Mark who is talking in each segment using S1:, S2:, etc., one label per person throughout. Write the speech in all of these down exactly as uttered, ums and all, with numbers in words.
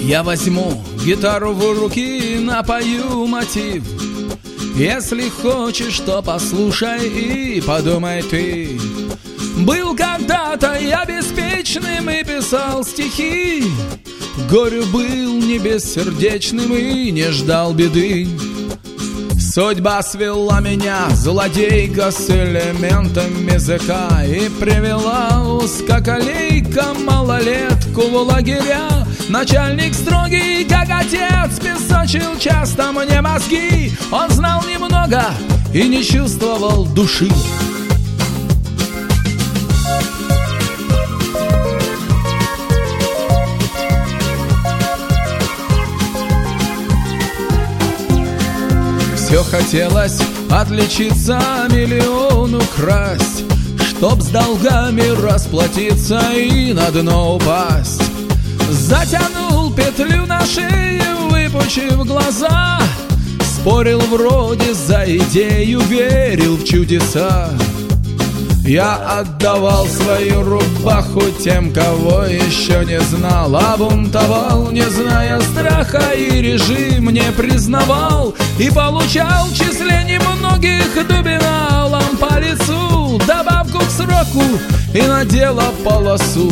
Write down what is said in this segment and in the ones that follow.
S1: Я возьму гитару в руки, напою мотив. Если хочешь, то послушай и подумай ты. Был когда-то я беспечным и писал стихи. Горю был не бессердечным и не ждал беды. Судьба свела меня, злодейка, с элементами языка, и привела узкоколейка малолетку в лагеря. Начальник строгий, как отец, песочил часто мне мозги. Он знал немного и не чувствовал души. Все хотелось отличиться, миллион украсть, чтоб с долгами расплатиться и на дно упасть. Затянул петлю на шее, выпучив глаза. Спорил вроде за идею, верил в чудеса. Я отдавал свою рубаху тем, кого еще не знал, а бунтовал, не зная страха, и режим не признавал. И получал в числе немногих дубиналом по лицу добавку к сроку и надела полосу.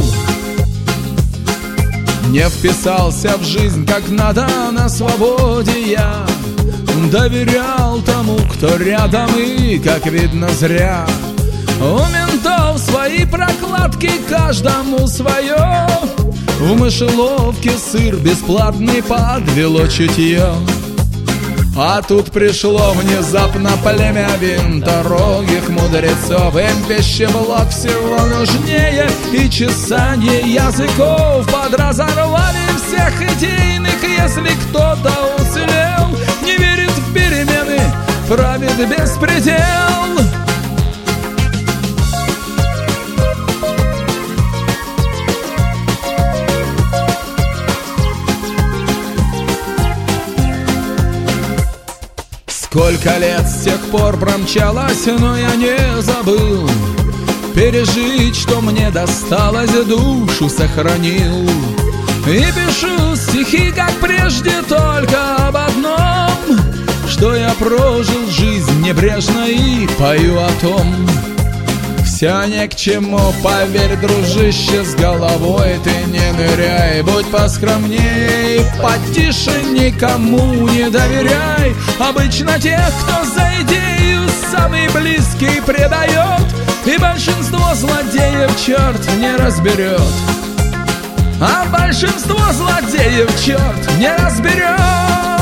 S1: Не вписался в жизнь как надо, на свободе я доверял тому, кто рядом, и, как видно, зря. У ментов свои прокладки, каждому свое. В мышеловке сыр бесплатный подвело чутье. А тут пришло внезапно племя винторогих мудрецов. Им пищеблок всего нужнее и чесанье языков. Подразорвали всех идейных, если кто-то уцелел. Не верит в перемены, правит беспредел. Сколько лет с тех пор промчалось, но я не забыл пережить, что мне досталось, душу сохранил. И пишу стихи, как прежде, только об одном, что я прожил жизнь небрежно, и пою о том. Все ни к чему, поверь, дружище, с головой ты не ныряй. Будь поскромнее и потише, никому не доверяй. Обычно тех, кто за идею самый близкий предает, и большинство злодеев черт не разберет. А большинство злодеев черт не разберет.